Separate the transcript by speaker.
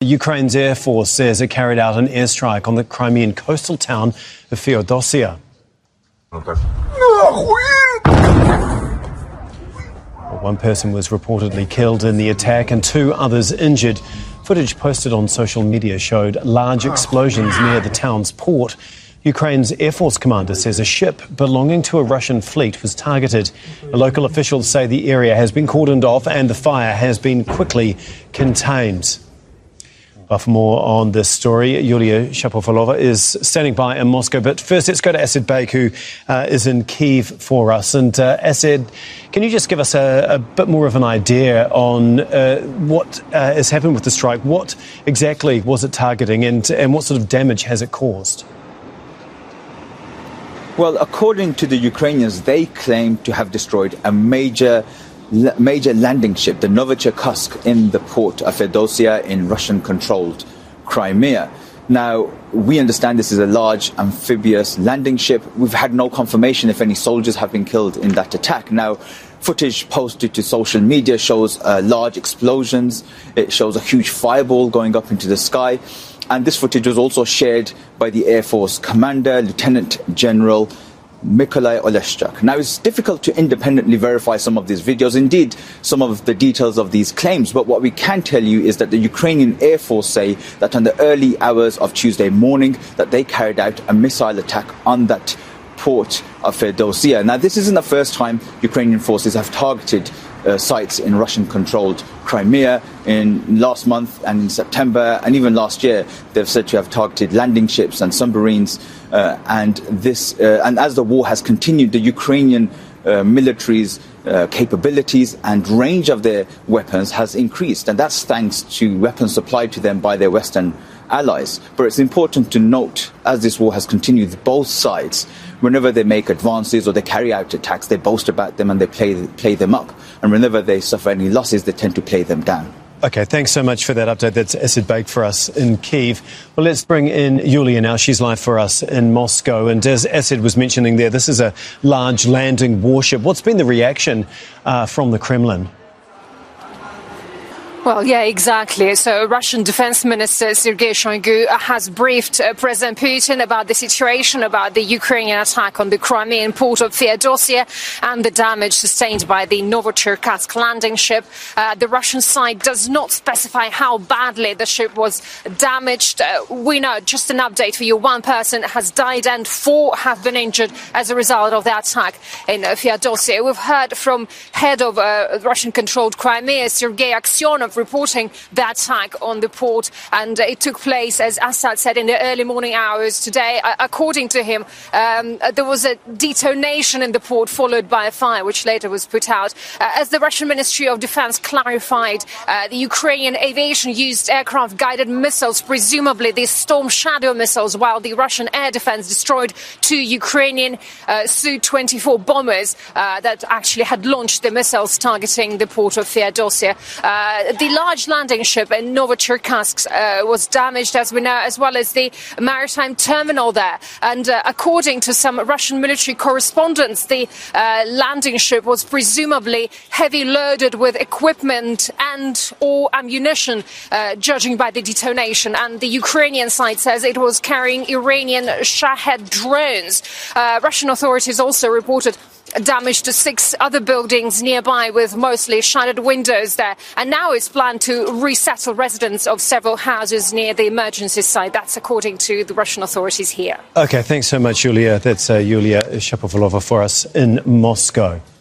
Speaker 1: Ukraine's Air Force says it carried out an airstrike on the Crimean coastal town of Feodosia. One person was reportedly killed in the attack and 2 others injured. Footage posted on social media showed large explosions near the town's port. Ukraine's Air Force commander says a ship belonging to a Russian fleet was targeted. Local officials say the area has been cordoned off and the fire has been quickly contained. Well, for more on this story, Yulia Shapovalova is standing by in Moscow. But first, let's go to Asad Beg, who is in Kyiv for us. And Asad, can you just give us a bit more of an idea on what has happened with the strike? What exactly was it targeting and what sort of damage has it caused?
Speaker 2: Well, according to the Ukrainians, they claim to have destroyed a major landing ship, the Novichokhovsk, in the port of Feodosia in Russian-controlled Crimea. Now, we understand this is a large amphibious landing ship. We've had no confirmation if any soldiers have been killed in that attack. Now, footage posted to social media shows large explosions. It shows a huge fireball going up into the sky. And this footage was also shared by the Air Force commander, Lieutenant General Mykolai Oleshchuk. Now, it's difficult to independently verify some of these videos, indeed, some of the details of these claims. But what we can tell you is that the Ukrainian Air Force say that on the early hours of Tuesday morning, that they carried out a missile attack on that port of Feodosia. Now, this isn't the first time Ukrainian forces have targeted sites in Russian-controlled Crimea. In last month and in September and even last year, they've said to have targeted landing ships and submarines. And as the war has continued, the Ukrainian military's capabilities and range of their weapons has increased, and that's thanks to weapons supplied to them by their Western allies. But it's important to note, as this war has continued, both sides, whenever they make advances or they carry out attacks, they boast about them and they play them up. And whenever they suffer any losses, they tend to play them down.
Speaker 1: OK, thanks so much for that update. That's Asad Beg for us in Kyiv. Well, let's bring in Yulia now. She's live for us in Moscow. And as Asad was mentioning there, this is a large landing warship. What's been the reaction from the Kremlin?
Speaker 3: Well, yeah, exactly. So Russian Defense Minister Sergei Shoigu has briefed President Putin about the situation, about the Ukrainian attack on the Crimean port of Feodosia and the damage sustained by the Novichokhovsk landing ship. The Russian side does not specify how badly the ship was damaged. We know, just an update for you, 1 person has died and 4 have been injured as a result of the attack in Feodosia. We've heard from head of Russian-controlled Crimea, Sergei Aksyonov, reporting the attack on the port, and it took place, as Assad said, in the early morning hours today. According to him, there was a detonation in the port followed by a fire, which later was put out. As the Russian Ministry of Defense clarified, the Ukrainian aviation used aircraft-guided missiles, presumably these Storm Shadow missiles, while the Russian air defense destroyed 2 Ukrainian Su-24 bombers that actually had launched the missiles targeting the port of Feodosia. The large landing ship in Novichokhovsk was damaged, as we know, as well as the maritime terminal there. And according to some Russian military correspondents, the landing ship was presumably heavy loaded with equipment and or ammunition, judging by the detonation. And the Ukrainian side says it was carrying Iranian Shahed drones. Russian authorities also reported damage to 6 other buildings nearby with mostly shattered windows there. And now it's planned to resettle residents of several houses near the emergency site. That's according to the Russian authorities here.
Speaker 1: OK, thanks so much, Yulia. That's Yulia Shapovalova for us in Moscow.